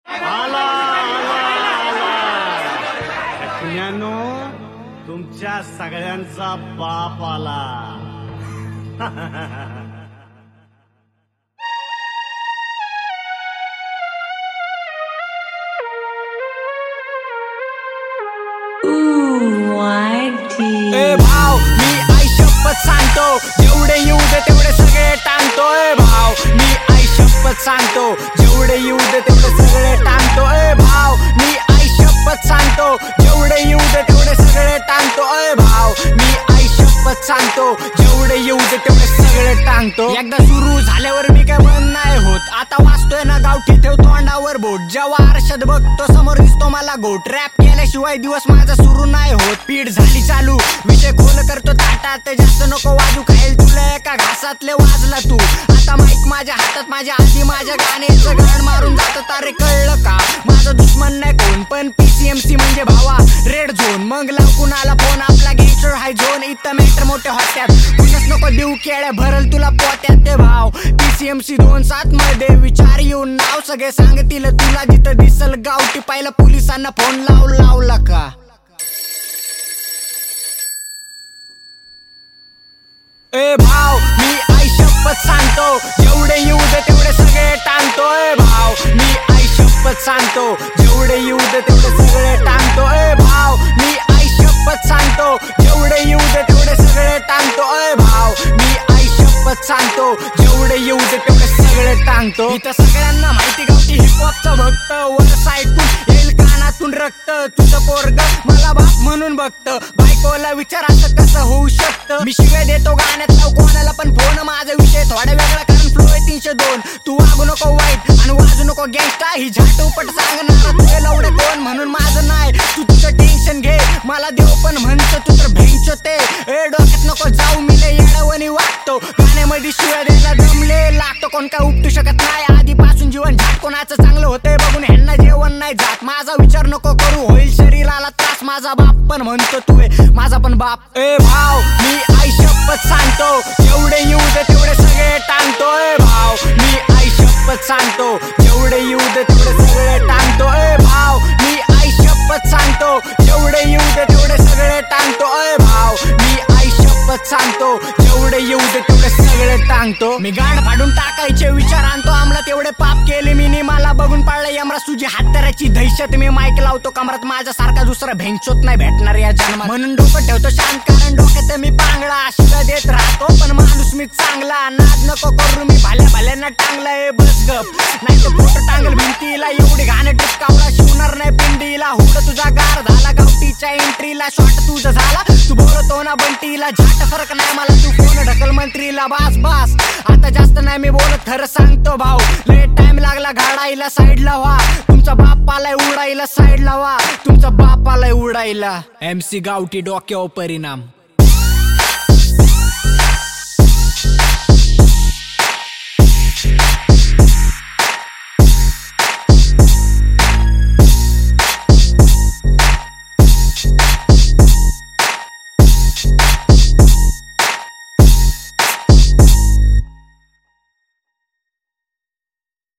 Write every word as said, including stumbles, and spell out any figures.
आला आला आला पुण्यानो, तुमच्या सगळ्यांचा बाप आला. ए भाव मी आई शपथ सांगतो, जेवढे येऊ दे तेवढे सगळे टांगतो. ए भाव मी आई शपथ सांगतो, जेवढे येऊ दे तेवढे सगळे टांगतो. ए भाव मी आई शपथ सांगतो, जेवढे येऊ दे तेवढे सगळे टांगतो. ए भाव मी आई शपथ सांगतो, जेवढे येऊ दे तेवढे सगळे टांगतो. एकदा सुरू झाल्यावर मी काय बंद नाही होत. आता वाचतोय ना गावठी ठेवतो अंडावर बोट. जेव्हा आरशात बघतो समोर दिसतो मला गोट. रॅप केल्याशिवाय दिवस माझा सुरू नाही होत. पीठ झाली चालू, विषय खोल करतो ताटात. जास्त नको वाजू, खाईल तुला एका घासातले वाजला तू. आता माईक माझ्या हातात, माझ्या आधी माझ्या गाण्याचं गाण मारून जातं. तारे कळलं का माझा दुश्मन नाही कोण, पण पीसीएमसी म्हणजे भावा रेड झोन. मग लाव कुणाला फोन, आपला गँगस्टर हाय झोन. इथं मॅटर मोठे होत्यात, कुणच नको देऊ केळ्या भरल तुला पोत्यात. ते भाव पीसीएमसी दोन सात मध्ये विचार येऊन नाव सगळे सांगतील तुला. जिथं दिसल गावठी पाहिलं पोलिसांना फोन लाव लावला का. ए भाव मी आई शपथ सांगतो, जेवढे येऊ दे तेवढे सगळे टांगतो. ए भाव मी आई शपथ सांगतो, जेवढे येऊ दे तेवढे सगळे टांगतो. ए भाव मी आई शपथ सांगतो, जेवढे येऊ दे तेवढे सगळे टांगतो. ए भाव मी आई शपथ सांगतो, जेवढे येऊ दे तेवढे सगळे टांगतो. इथं सगळ्यांना माहिती गावठी हिपहॉपचा भक्त. वर साईडून येईल कानातून रक्त. तुझं पोरग मला बाप म्हणून बघत. बायकोला विचार असं कसं होऊ शकतं. मी शिव्या देतो गाण्यात लाव कोणाला पण फोन. माझा विषय थोडा वेगळा कारण फ्लो आहे तीनशे दोन. तू वागू नको वाईट आणि वाजू नको गँगस्टा. ही झाटोपट सांगणार तुझे लवडे कोण म्हणून माझं नाही. तू तुझं टेन्शन घे, मला देव पण म्हणतो तू तर भेंचो ते. ए डोक्यात नको जाऊ, मी लय येडावणी वागतो. गाण्यामध्ये शिव्या द्यायला दमले लागतो. कोण काय उपटू शकत नाही, आधीपासून जीवन झाट. कोणाचं चांगलं होतंय बघून ह्यांना जेवण नाही जात. माझा विचार नको करू, होईल शरीराला त्रास. माझा बाप पण म्हणतो तू माझा पण बाप. ए भाव मी आई शपथ सांगतो, जेवढे येऊ दे तेवढे सगळे टांगतो. ए भाव मी आई शपथ सांगतो, जेवढे येऊ दे तेवढे सगळे टांगतो. ए भाव मी आई शपथ सांगतो, जेवढे येऊ दे तेवढे सगळे टांगतो. ए भाव मी आई शपथ सांगतो, जेवढे येऊ दे तेवढे सगळे टांगतो. मी गाड फाडून टाकायचे विचार आणतो अंमलात. एवढे पाप केले मी नी, मला बघून पाळलं यमराज तुझी हातराची दहशत. मी माईक लावतो कमरात, माझ्यासारखा दुसरा भेंचोत नाही भेटणार या जन्मात. म्हणून डोकं ठेवतो शांत, कारण डोक्यात मी पांगळा. शिव्या देत राहतो पण माणूस मी चांगला. नाद नको करू, मी भाल्या भाल्यांना टांगला. ए बस गप, नाही तर फोटो टांगल भिंतीला. एवढी घाणं टिपकावला शिवणार नाही पिंडीला. हुड तुझा गार झाला गावठीच्या एंट्रीला. शॉट तुझा झाला, तू बोलतो ना बंटीला. झाट फरक नाही मला, तू फोन ढकल मंत्रीला. बास बास आता जास्त नाही मी बोलत, खरं सांगतो भाऊ. लय टाइम लागला घाडायला, साईडला व्हा. तुमचा बाप आलाय उडायला, साईडला व्हा. तुमचा बाप आलाय उडायला. एमसी गावठी डोक्यावर परिणाम.